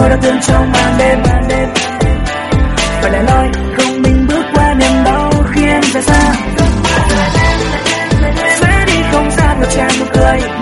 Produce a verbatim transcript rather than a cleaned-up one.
tôi đã thương trong màn đêm. Phải là nói không mình bước qua niềm đau khi em rời xa, sẽ đi không gian ngập tràn nụ cười.